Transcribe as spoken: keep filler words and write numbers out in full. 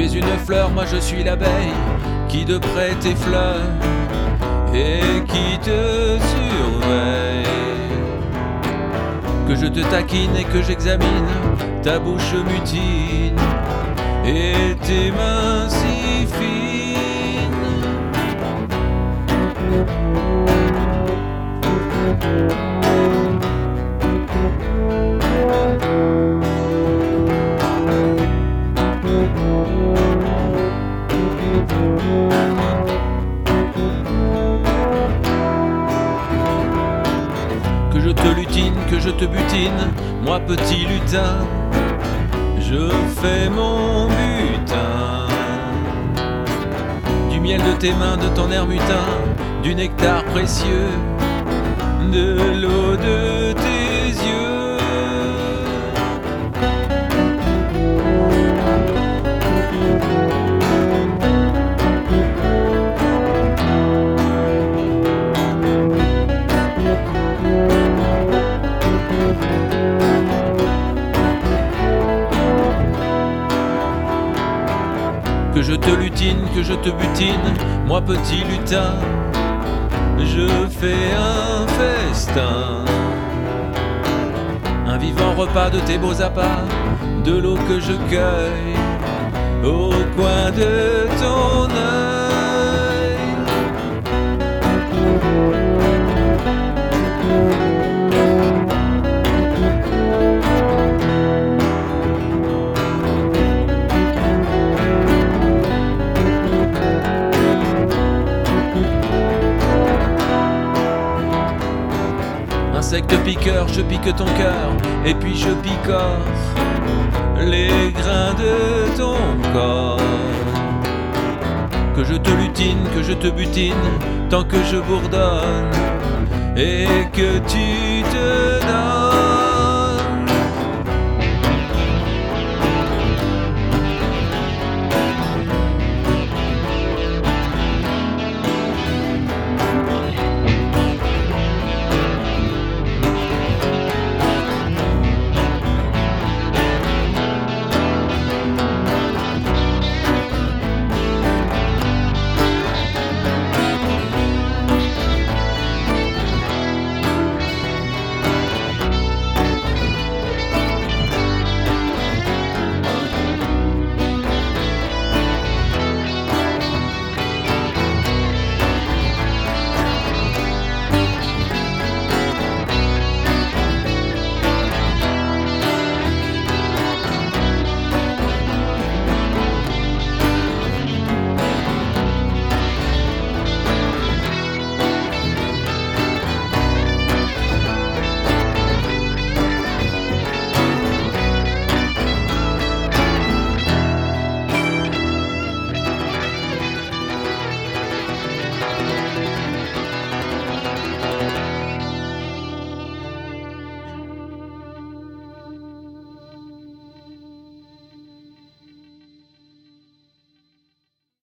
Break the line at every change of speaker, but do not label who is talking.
es une fleur, moi je suis l'abeille qui de près t'effleure et qui te surveille. Que je te taquine et que j'examine ta bouche mutine et tes mains si fines. Que je te lutine, que je te butine, moi petit lutin, je fais mon butin. Du miel de tes mains, de ton air mutin, du nectar précieux, de l'eau de tes yeux. Que je te lutine, que je te butine, moi petit lutin, je fais un festin. Un vivant repas de tes beaux appâts, de l'eau que je cueille au coin de ton œil. Insecte piqueur, je pique ton cœur, et puis je picore les grains de ton corps. Que je te lutine, que je te butine, tant que je bourdonne, et que tu te donnes.